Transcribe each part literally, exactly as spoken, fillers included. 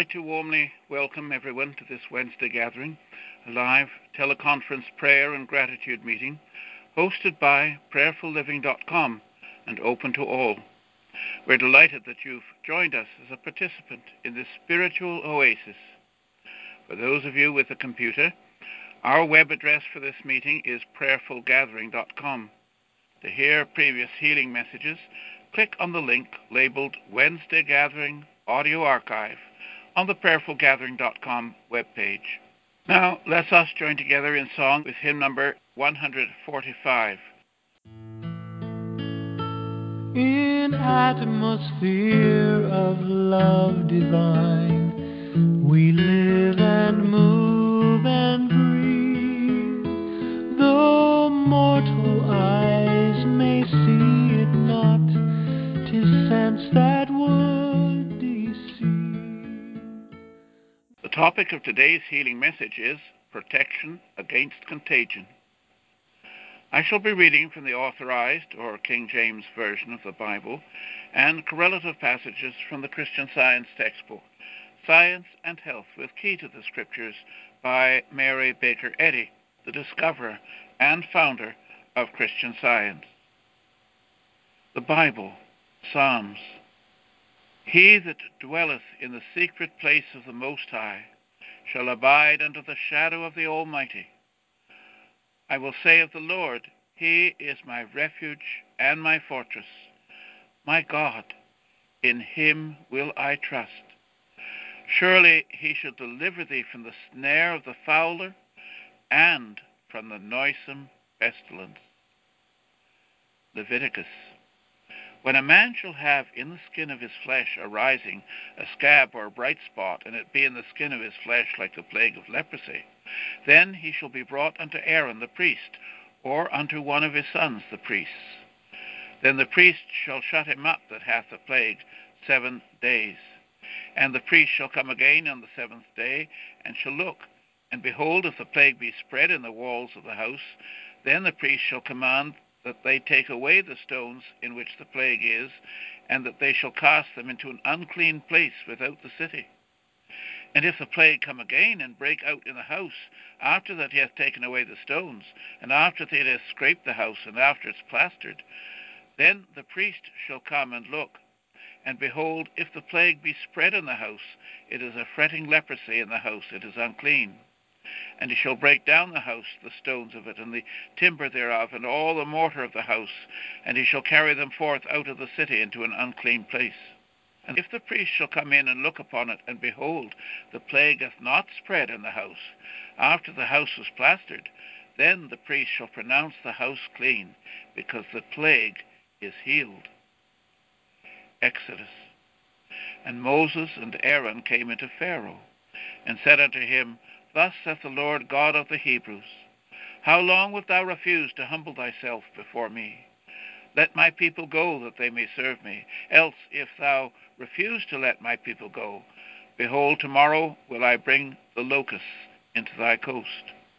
like to warmly welcome everyone to this Wednesday gathering, a live teleconference prayer and gratitude meeting hosted by prayerful living dot com and open to all. We're delighted that you've joined us as a participant in this spiritual oasis. For those of you with a computer, our web address for this meeting is prayerful gathering dot com. To hear previous healing messages, click on the link labeled Wednesday Gathering Audio Archive on the prayerful gathering dot com webpage. Now, let us join together in song with hymn number one forty-five. In atmosphere of love divine, we live and move and breathe. Though mortal eyes may see it not, 'tis sense that would deceive. The topic of today's healing message is protection against contagion. I shall be reading from the Authorized or King James Version of the Bible and correlative passages from the Christian Science textbook, Science and Health with Key to the Scriptures by Mary Baker Eddy, the discoverer and founder of Christian Science. The Bible, Psalms. He that dwelleth in the secret place of the Most High shall abide under the shadow of the Almighty. I will say of the Lord, He is my refuge and my fortress. My God, in Him will I trust. Surely He shall deliver thee from the snare of the fowler and from the noisome pestilence. Leviticus. When a man shall have in the skin of his flesh arising a scab or a bright spot, and it be in the skin of his flesh like the plague of leprosy, then he shall be brought unto Aaron the priest, or unto one of his sons the priests. Then the priest shall shut him up that hath the plague seven days. And the priest shall come again on the seventh day, and shall look, and behold, if the plague be spread in the walls of the house, then the priest shall command that they take away the stones in which the plague is, and that they shall cast them into an unclean place without the city. And if the plague come again and break out in the house, after that he hath taken away the stones, and after that he hath scraped the house, and after it's plastered, then the priest shall come and look. And behold, if the plague be spread in the house, it is a fretting leprosy in the house, it is unclean. And he shall break down the house, the stones of it, and the timber thereof, and all the mortar of the house, and he shall carry them forth out of the city into an unclean place. And if the priest shall come in and look upon it, and behold, the plague hath not spread in the house, after the house was plastered, then the priest shall pronounce the house clean, because the plague is healed. Exodus. And Moses and Aaron came into Pharaoh, and said unto him, Thus saith the Lord God of the Hebrews, How long wilt thou refuse to humble thyself before me? Let my people go, that they may serve me. Else, if thou refuse to let my people go, behold, tomorrow will I bring the locusts into thy coast.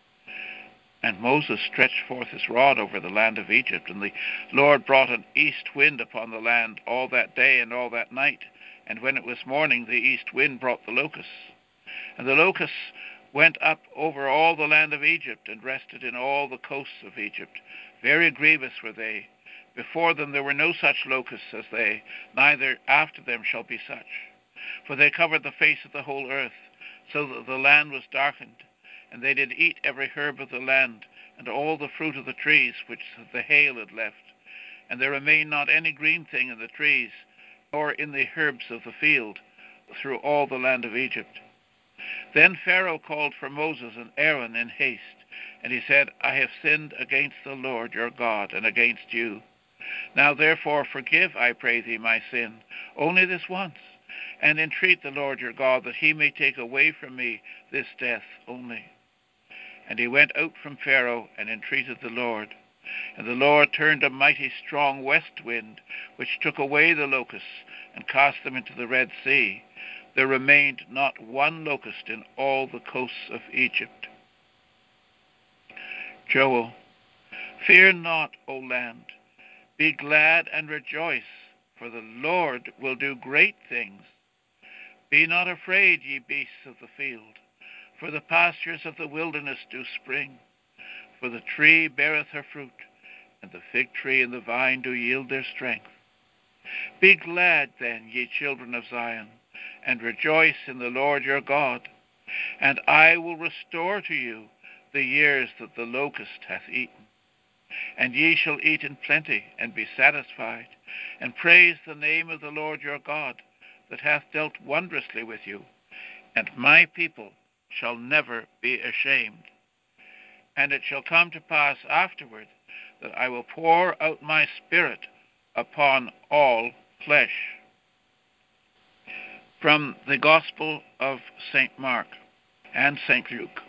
And Moses stretched forth his rod over the land of Egypt, and the Lord brought an east wind upon the land all that day and all that night. And when it was morning, the east wind brought the locusts. And the locusts went up over all the land of Egypt, and rested in all the coasts of Egypt. Very grievous were they. Before them there were no such locusts as they, neither after them shall be such. For they covered the face of the whole earth, so that the land was darkened. And they did eat every herb of the land, and all the fruit of the trees which the hail had left. And there remained not any green thing in the trees, nor in the herbs of the field, through all the land of Egypt. Then Pharaoh called for Moses and Aaron in haste, and he said, I have sinned against the Lord your God, and against you. Now therefore forgive, I pray thee, my sin, only this once, and entreat the Lord your God, that he may take away from me this death only. And he went out from Pharaoh, and entreated the Lord. And the Lord turned a mighty strong west wind, which took away the locusts, and cast them into the Red Sea. There remained not one locust in all the coasts of Egypt. Joel. Fear not, O land. Be glad and rejoice, for the Lord will do great things. Be not afraid, ye beasts of the field, for the pastures of the wilderness do spring. For the tree beareth her fruit, and the fig tree and the vine do yield their strength. Be glad then, ye children of Zion, and rejoice in the Lord your God. And I will restore to you the years that the locust hath eaten. And ye shall eat in plenty, and be satisfied, and praise the name of the Lord your God, that hath dealt wondrously with you. And my people shall never be ashamed. And it shall come to pass afterward, that I will pour out my Spirit upon all flesh. From the Gospel of Saint Mark and Saint Luke.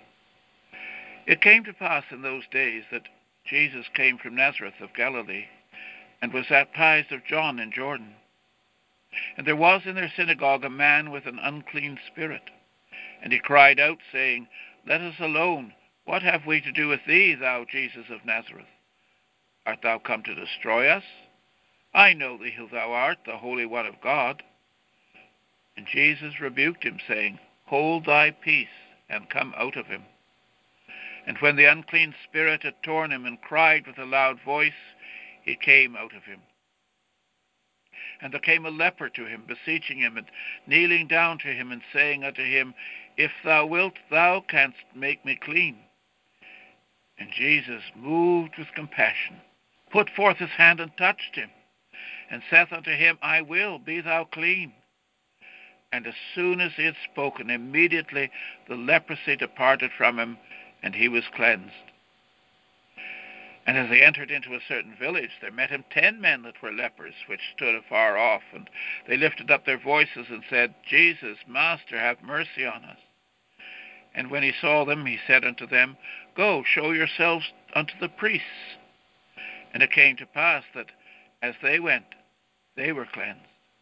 It came to pass in those days that Jesus came from Nazareth of Galilee, and was baptized of John in Jordan. And there was in their synagogue a man with an unclean spirit. And he cried out, saying, Let us alone. What have we to do with thee, thou Jesus of Nazareth? Art thou come to destroy us? I know thee who thou art, the Holy One of God. And Jesus rebuked him, saying, Hold thy peace, and come out of him. And when the unclean spirit had torn him, and cried with a loud voice, he came out of him. And there came a leper to him, beseeching him, and kneeling down to him, and saying unto him, If thou wilt, thou canst make me clean. And Jesus, moved with compassion, put forth his hand and touched him, and saith unto him, I will, be thou clean. And as soon as he had spoken, immediately the leprosy departed from him, and he was cleansed. And as they entered into a certain village, there met him ten men that were lepers, which stood afar off. And they lifted up their voices and said, Jesus, Master, have mercy on us. And when he saw them, he said unto them, Go, show yourselves unto the priests. And it came to pass that as they went, they were cleansed.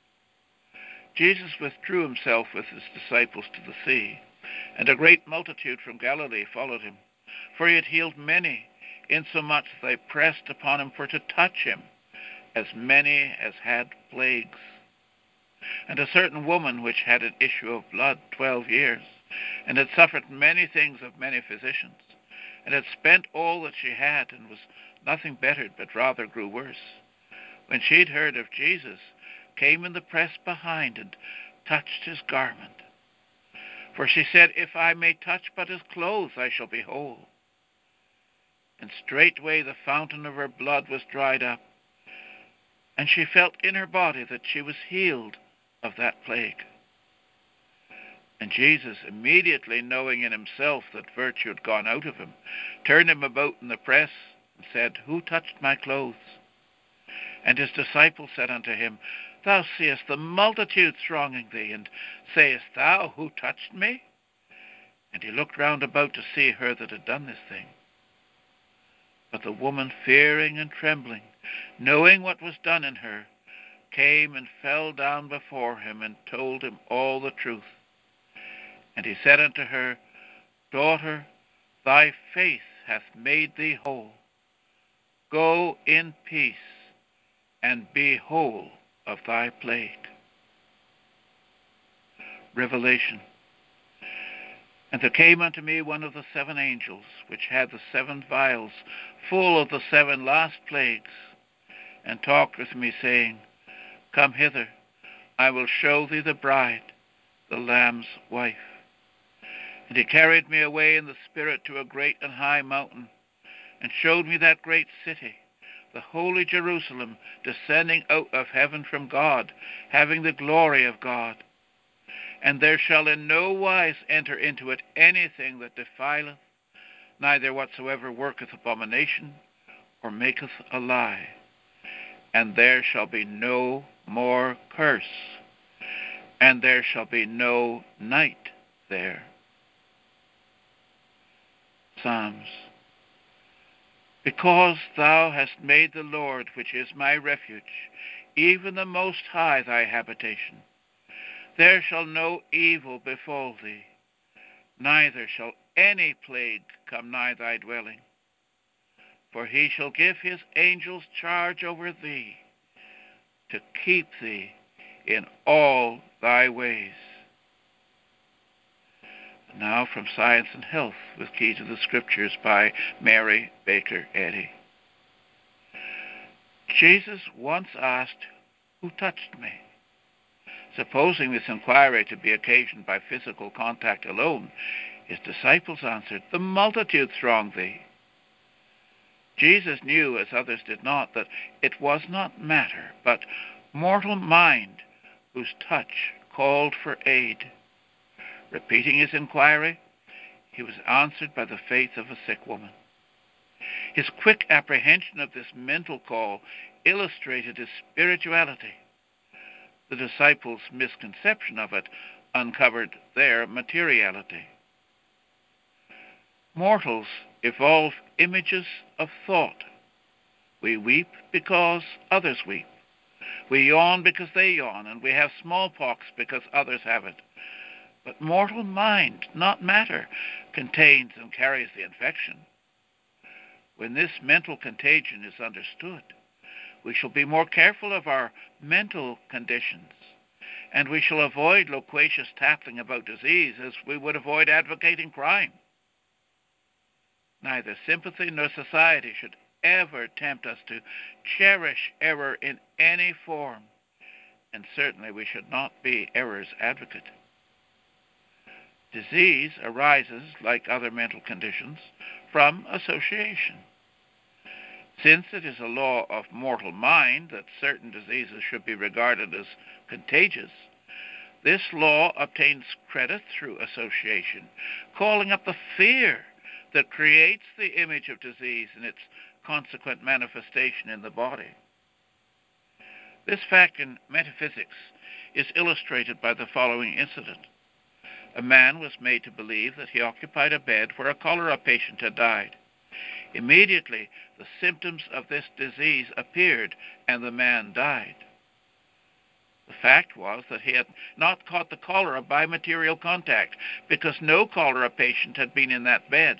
Jesus withdrew himself with his disciples to the sea, and a great multitude from Galilee followed him. For he had healed many, insomuch that they pressed upon him for to touch him, as many as had plagues. And a certain woman which had an issue of blood twelve years, and had suffered many things of many physicians, and had spent all that she had, and was nothing bettered, but rather grew worse, when she had heard of Jesus, came in the press behind, and touched his garment. For she said, If I may touch but his clothes, I shall be whole. And straightway the fountain of her blood was dried up, and she felt in her body that she was healed of that plague. And Jesus, immediately knowing in himself that virtue had gone out of him, turned him about in the press, and said, Who touched my clothes? And his disciples said unto him, Thou seest the multitude thronging thee, and sayest thou, Who touched me? And he looked round about to see her that had done this thing. But the woman, fearing and trembling, knowing what was done in her, came and fell down before him, and told him all the truth. And he said unto her, Daughter, thy faith hath made thee whole. Go in peace, and be whole of thy plague. Revelation. And there came unto me one of the seven angels, which had the seven vials full of the seven last plagues, and talked with me, saying, Come hither, I will show thee the bride, the Lamb's wife. And he carried me away in the Spirit to a great and high mountain, and showed me that great city, the holy Jerusalem, descending out of heaven from God, having the glory of God. And there shall in no wise enter into it anything that defileth, neither whatsoever worketh abomination, or maketh a lie. And there shall be no more curse, and there shall be no night there. Psalms. Because thou hast made the Lord, which is my refuge, even the Most High thy habitation, there shall no evil befall thee, neither shall any plague come nigh thy dwelling. For he shall give his angels charge over thee, to keep thee in all thy ways. Now from Science and Health with Key to the Scriptures by Mary Baker Eddy. Jesus once asked, "Who touched me?" Supposing this inquiry to be occasioned by physical contact alone, his disciples answered, "The multitude throng thee." Jesus knew, as others did not, that it was not matter, but mortal mind whose touch called for aid. Repeating his inquiry, he was answered by the faith of a sick woman. His quick apprehension of this mental call illustrated his spirituality. The disciples' misconception of it uncovered their materiality. Mortals evolve images of thought. We weep because others weep. We yawn because they yawn, and we have smallpox because others have it. But mortal mind, not matter, contains and carries the infection. When this mental contagion is understood, we shall be more careful of our mental conditions, and we shall avoid loquacious tattling about disease as we would avoid advocating crime. Neither sympathy nor society should ever tempt us to cherish error in any form, and certainly we should not be error's advocate. Disease arises, like other mental conditions, from association. Since it is a law of mortal mind that certain diseases should be regarded as contagious, this law obtains credit through association, calling up the fear that creates the image of disease and its consequent manifestation in the body. This fact in metaphysics is illustrated by the following incident. A man was made to believe that he occupied a bed where a cholera patient had died. Immediately, the symptoms of this disease appeared, and the man died. The fact was that he had not caught the cholera by material contact, because no cholera patient had been in that bed.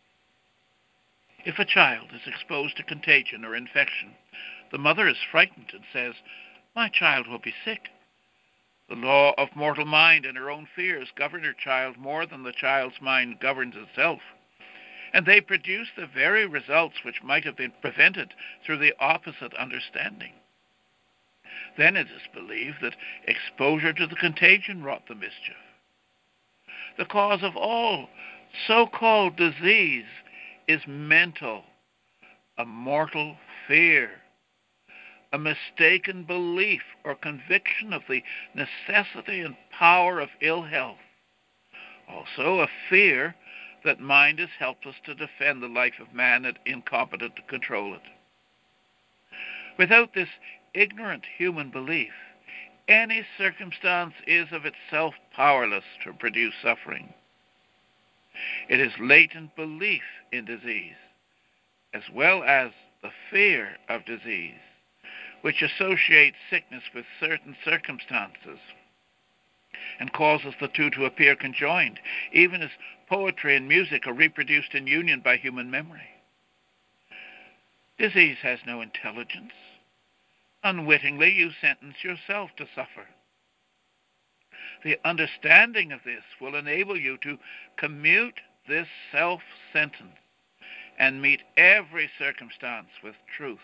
If a child is exposed to contagion or infection, the mother is frightened and says, "My child will be sick." The law of mortal mind and her own fears govern her child more than the child's mind governs itself. And they produce the very results which might have been prevented through the opposite understanding. Then it is believed that exposure to the contagion wrought the mischief. The cause of all so-called disease is mental, a mortal fear, a mistaken belief or conviction of the necessity and power of ill health. Also a fear that mind is helpless to defend the life of man and incompetent to control it. Without this ignorant human belief, any circumstance is of itself powerless to produce suffering. It is latent belief in disease, as well as the fear of disease, which associates sickness with certain circumstances and causes the two to appear conjoined, even as poetry and music are reproduced in union by human memory. Disease has no intelligence. Unwittingly, you sentence yourself to suffer. The understanding of this will enable you to commute this self-sentence and meet every circumstance with truth.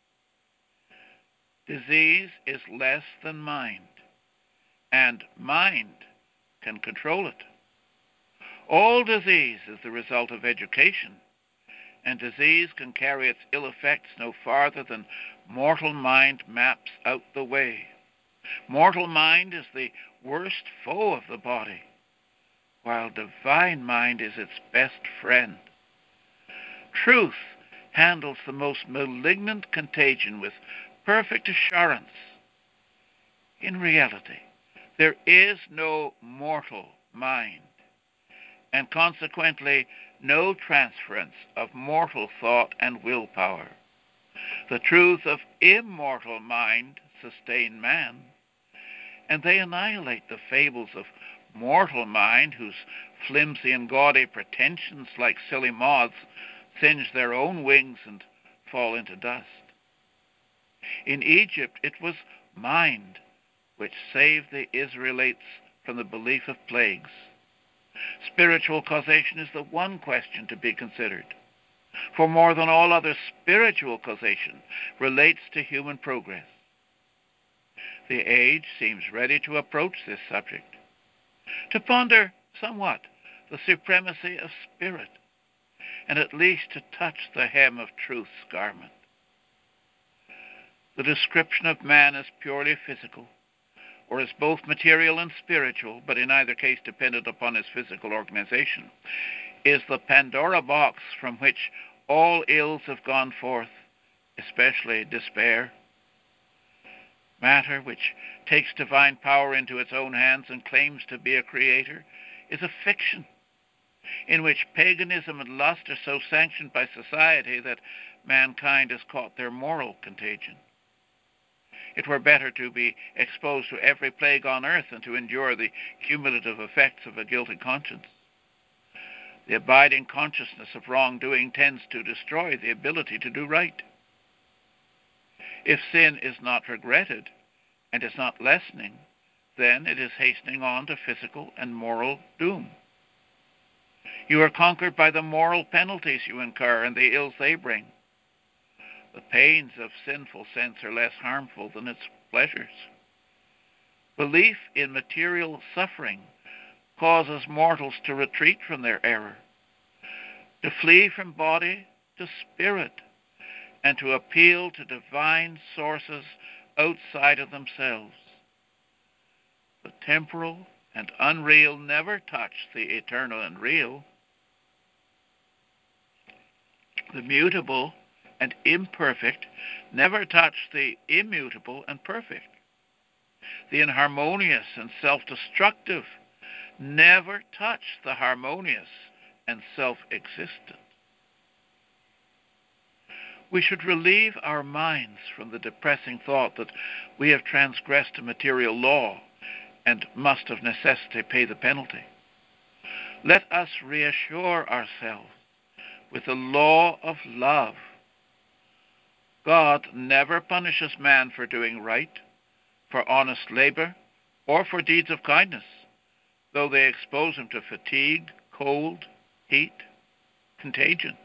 Disease is less than mind, and mind can control it. All disease is the result of education, and disease can carry its ill effects no farther than mortal mind maps out the way. Mortal mind is the worst foe of the body, while divine mind is its best friend. Truth handles the most malignant contagion with perfect assurance. In reality, there is no mortal mind, and consequently no transference of mortal thought and willpower. The truth of immortal mind sustain man, and they annihilate the fables of mortal mind, whose flimsy and gaudy pretensions, like silly moths, singe their own wings and fall into dust. In Egypt, it was mind which saved the Israelites from the belief of plagues. Spiritual causation is the one question to be considered, for more than all other, spiritual causation relates to human progress. The age seems ready to approach this subject, to ponder somewhat the supremacy of spirit, and at least to touch the hem of truth's garment. The description of man as purely physical, or as both material and spiritual, but in either case dependent upon his physical organization, is the Pandora box from which all ills have gone forth, especially despair. Matter, which takes divine power into its own hands and claims to be a creator, is a fiction in which paganism and lust are so sanctioned by society that mankind has caught their moral contagion. It were better to be exposed to every plague on earth than to endure the cumulative effects of a guilty conscience. The abiding consciousness of wrongdoing tends to destroy the ability to do right. If sin is not regretted and is not lessening, then it is hastening on to physical and moral doom. You are conquered by the moral penalties you incur and the ills they bring. The pains of sinful sense are less harmful than its pleasures. Belief in material suffering causes mortals to retreat from their error, to flee from body to spirit, and to appeal to divine sources outside of themselves. The temporal and unreal never touch the eternal and real. The mutable and imperfect never touch the immutable and perfect. The inharmonious and self-destructive never touch the harmonious and self-existent. We should relieve our minds from the depressing thought that we have transgressed a material law and must of necessity pay the penalty. Let us reassure ourselves with the law of love. God never punishes man for doing right, for honest labor, or for deeds of kindness, though they expose him to fatigue, cold, heat, contagion.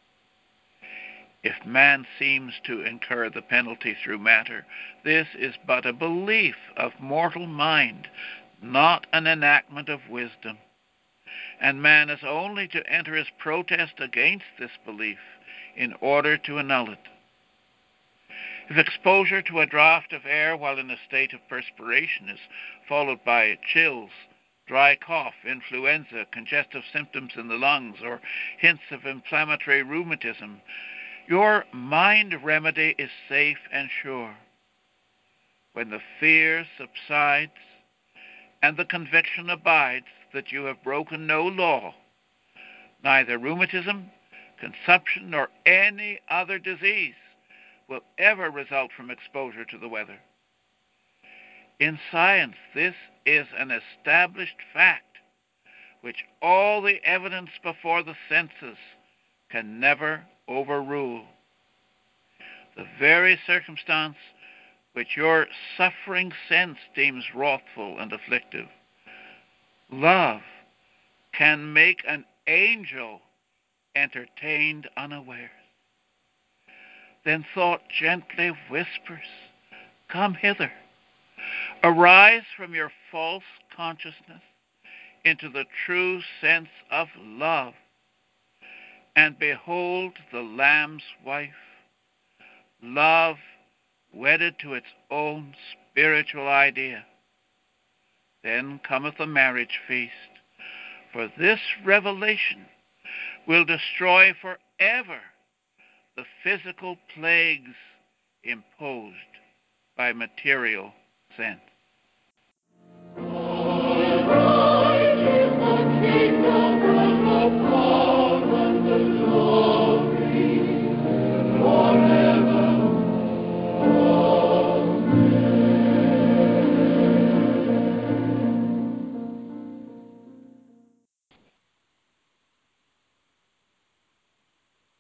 If man seems to incur the penalty through matter, this is but a belief of mortal mind, not an enactment of wisdom. And man is only to enter his protest against this belief in order to annul it. If exposure to a draught of air while in a state of perspiration is followed by chills, dry cough, influenza, congestive symptoms in the lungs, or hints of inflammatory rheumatism, your mind remedy is safe and sure. When the fear subsides and the conviction abides that you have broken no law, neither rheumatism, consumption, nor any other disease will ever result from exposure to the weather. In science, this is an established fact which all the evidence before the senses can never overrule. The very circumstance which your suffering sense deems wrathful and afflictive, love can make an angel entertained unawares. Then thought gently whispers, "Come hither. Arise from your false consciousness into the true sense of love, and behold the Lamb's wife, love wedded to its own spiritual idea. Then cometh the marriage feast, for this revelation will destroy forever the physical plagues imposed by material sense."